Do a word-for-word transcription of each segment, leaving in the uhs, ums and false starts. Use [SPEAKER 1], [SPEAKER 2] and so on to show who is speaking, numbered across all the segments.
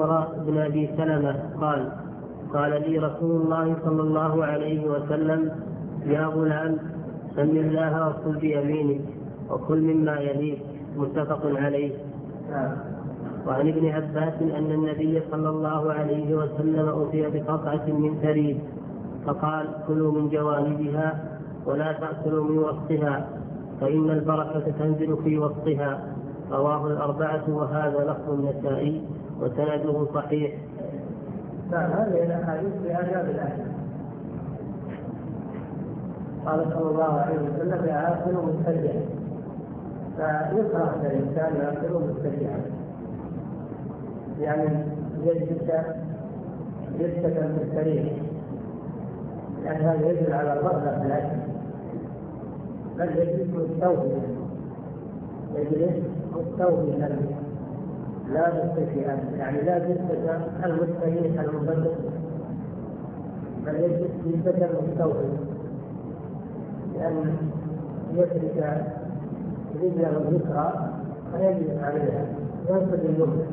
[SPEAKER 1] عمر بن أبي سلمة قال قال لي رسول الله صلى الله عليه وسلم يا غلام سم الله وكل بيمينك وكل مما يليك متفق عليه. وعن ابن عباس أن النبي صلى الله عليه وسلم أتي بقطعة من ثريد فقال كلوا من جوانبها ولا تأكلوا من وسطها فإن البركة تنزل في وسطها. رواه الأربعة وهذا لفظ النسائي وسنده صحيح.
[SPEAKER 2] هذه الأحاديث في آداب الأكل. قال صلى الله عليه وسلم يأكل مسترجعا، فيكره الإنسان يأكل مسترجعا، يعني يجلس جلسة مستريحة، يعني هذا يدل على الرغبة في الأكل، بل يجلس مستوفيا، يجلس مستوفيا لا مسترجعا، يعني لا جلسة المستريح المبدل، بل يجلس جلسة مستوفيا، لأن يترك رجله اليسرى فيجلس عليها ينصب اليمنى.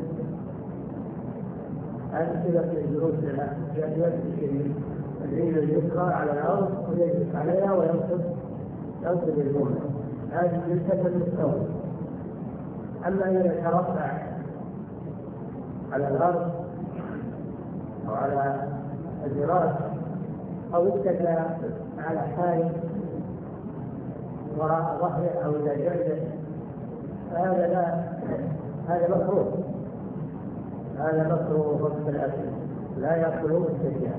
[SPEAKER 2] هذه صفة الجلوس لها، يمسك الرجل اليسرى على الأرض ويجلس عليها وينصب ينصب اليمنى، هذه جلسة المستوى. أما إذا ترفع على الأرض أو على الفراش أو اتكى على حاله وراء ظهره أو إلى جنبه فهذا لا هذا مكروه، هذا مكروه في الأكل، لا يأكلون الشجاع،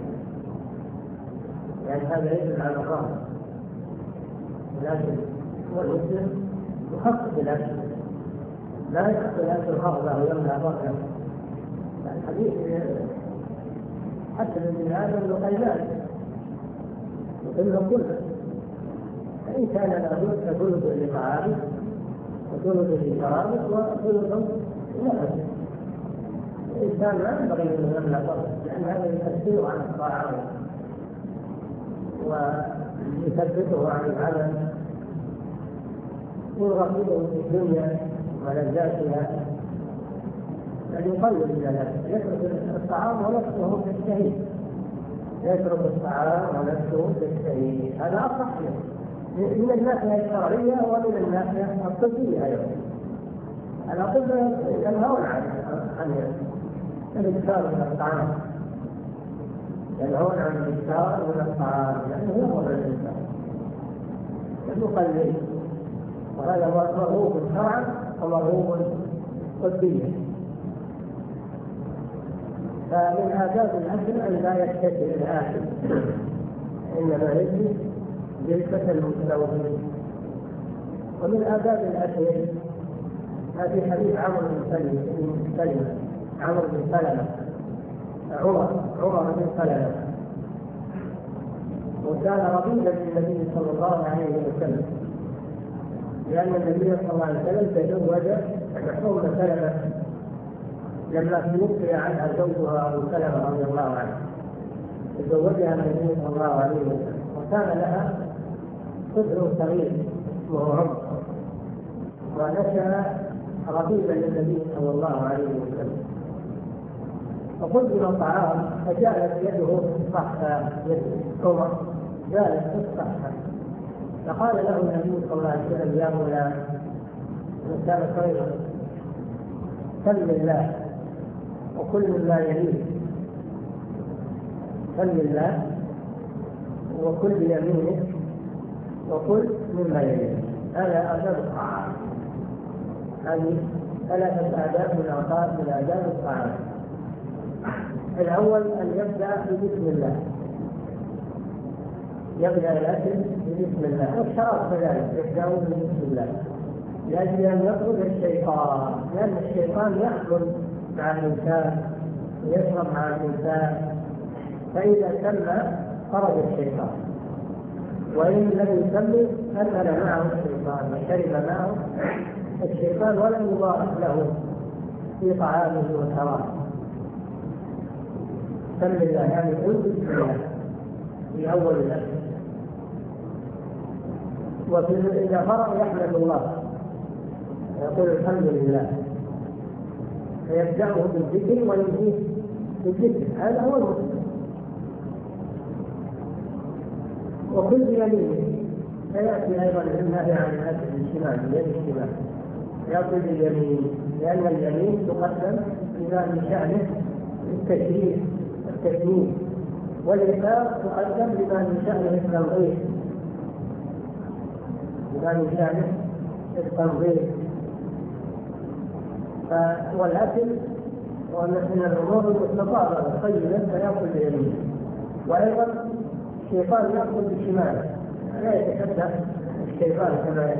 [SPEAKER 2] يعني هذا يدل على الرغبة. لكن والمسلم يخفف الأكل، لا يأكل الأكل رغبة ويمنع رغبة. الحديث حتى من هذا اللقيمان يقول كله، فإن كان لابد فثلث لطعامه وثلث لشرابه وثلث لنفسه. الإنسان لا ينبغي أن يمنع رغبة، لأن هذا يكثره عن الطاعة ويثبته عن العمل ويرغبه في الدنيا ولذاتها، بل يقلل من ذلك، يترك الطعام ونفسه تشتهي، يترك الطعام ونفسه تشتهي، هذا أصح من الناحية الشرعية ومن الناحية الطبية أيضا. الأطباء ينهون عن الإكثار من الطعام، ينهون عن الإكثار من الطعام لأنه يضر الإنسان يقلل، وهذا مرغوب شرعا ومرغوب طبيا. فمن آداب الأكل أن لا يتكئ الآكل، إنما يجلس جلسة المستوفي. ومن آداب الأكل هذه حديث عمرو بن سلمة عمرو بن سلمة عمر عمر بن سلمة، وكان رضيا للنبي صلى الله عليه وسلم، لأن النبي صلى الله عليه وسلم تزوج أم سلمة لما توفي عنها زوجها أبو سلمة رضي الله عنه، تزوجها النبي صلى الله عليه وسلم، وكان لها طفل صغير اسمه عمر، ونشأ رقيبا للنبي صلى الله عليه وسلم. فقدم الطعام فجعلت يده تصحى يد عمر، جالت تصحى، فقال له النبي صلى الله عليه وسلم يا غلام كان خيرا سم الله وكل مما يليه، سم الله وكل بيمينك وكل مما يليه. هذا آداب الطعام، هذه ثلاثة آداب من آداب من آداب الطعام. الأول أن يبدأ بسم الله، يبدأ الأكل بسم الله، والشراب كذلك يبدأ بسم الله، لأجل أن يخرج الشيطان، لأن الشيطان يأكل مع الإنسان ويشرب مع الإنسان، فإذا سمى خرج الشيطان، وإن لم يسمي أكل معه الشيطان وشرب معه الشيطان ولم يضاعف له في طعامه وشرابه. سم الله يعني قل بسم الله في أول الأكل، وفي إذا فرغ يحمد الله يقول الحمد لله، فيبدأه بالذكر وينهيه بالذكر، هذا هو المسلم. وكل بيمينه، فيأتي أيضا النهي عن الأكل بالشمال بيد الشمال، يأكل باليمين، لأن اليمين تقدم بما من شأنه التشريف التكميل، واليسار تقدم بما من شأنه التنظيف بما من شأنه التنظيف. والأكل ومن الأمور المستطابة الطيبة فيأكل باليمين. وأيضا الشيطان يأكل بالشمال، لا يتشبه الشيطان كما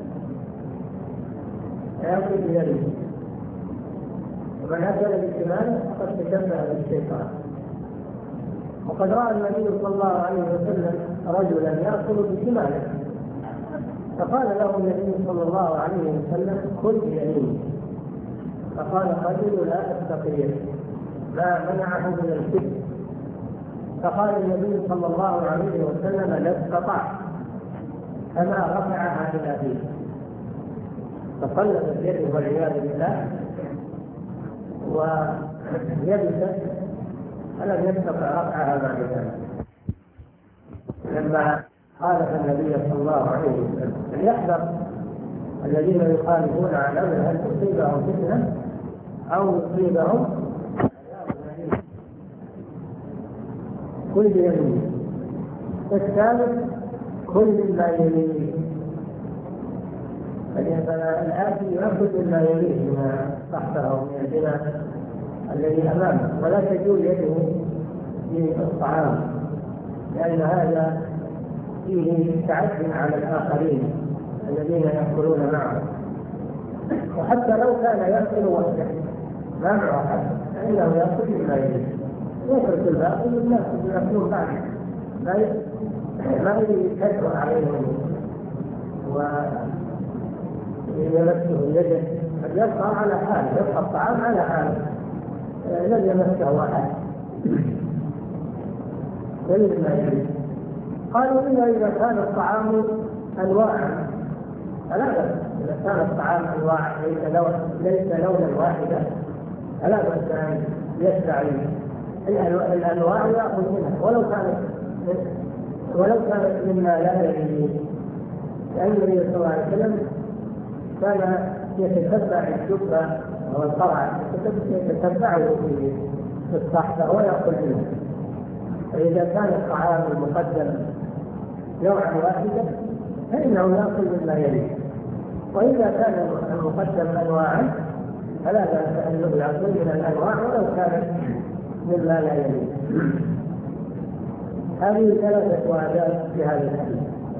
[SPEAKER 2] يأكل باليمين، ومن أكل بالشمال فقد تشبه بالشيطان. وقد رأى النبي صلى الله عليه وسلم رجلا يأكل بشماله، فقال له النبي صلى الله عليه وسلم كل بيمينه، فقال الرجل لا أستطيع، ما منعه من الكذب. فقال النبي صلى الله عليه وسلم لا استطاع، فما رفعها إلى فيه، فقلب يده والعياذ بالله ويبس فلم يستطع رفعها بعد ذلك. لما خالف النبي صلى الله عليه وسلم فليحذر الذين يخالفون عن امره ان تصيبهم فتنه او يصيبهم كل بيمينه. الثالث كل ما يليه، فالآتي يأخذ ما يليه من تحته من البناء الذي أمامه، ولا تجول يده في الطعام، لأن هذا فيه تعدي على الآخرين الذين يأكلون معه. وحتى لو كان يأكل وحده ما معه أحد فإنه يأكل مما يليه، يترك الباقي للناس يأكلون بعد، ما يكثر عليهم ويمسه يده، قد يبقى على حاله، يبقى الطعام على حاله لم يمسه أحد. قالوا إلا إذا كان الطعام أنواعا فلا بأس، إذا كان الطعام أنواع ليس لون ليس لونا واحدا فلا بأس أن يستعي الأنواع يأخذ منها ولو كانت ولو كانت مما لا يليه، لأن النبي صلى الله عليه وسلم كان يتتبع الشبه والقرع، يتتبعه في الصح فهو يأكل منه. فإذا كان الطعام المقدم نوعا واحدا فإنه يأكل مما يليه، وإذا كان المقدم أنواعا فلا بأس أن يأكل من الأنواع ولو كانت مما لا يليه. هذه ثلاثة آداب في هذا الحديث.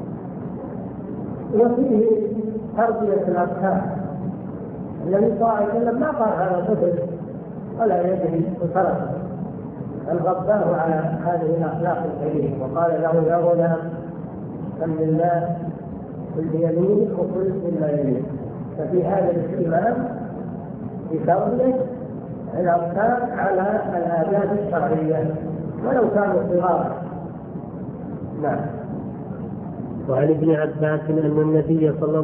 [SPEAKER 2] وفيه تربية الأفكار، النبي صلى الله عليه وسلم ما قال هذا طفل ولا يدري وتركه، بل غضبه على هذه الأخلاق الكريمة وقال له يا غلام سم الله كل بيمينك وكل مما يليك. ففي هذا الاهتمام بتربية الأفكار على الآداب الشرعية ولو كانوا صغارا. نعم.
[SPEAKER 1] وعن ابن عباس أن النبي صلى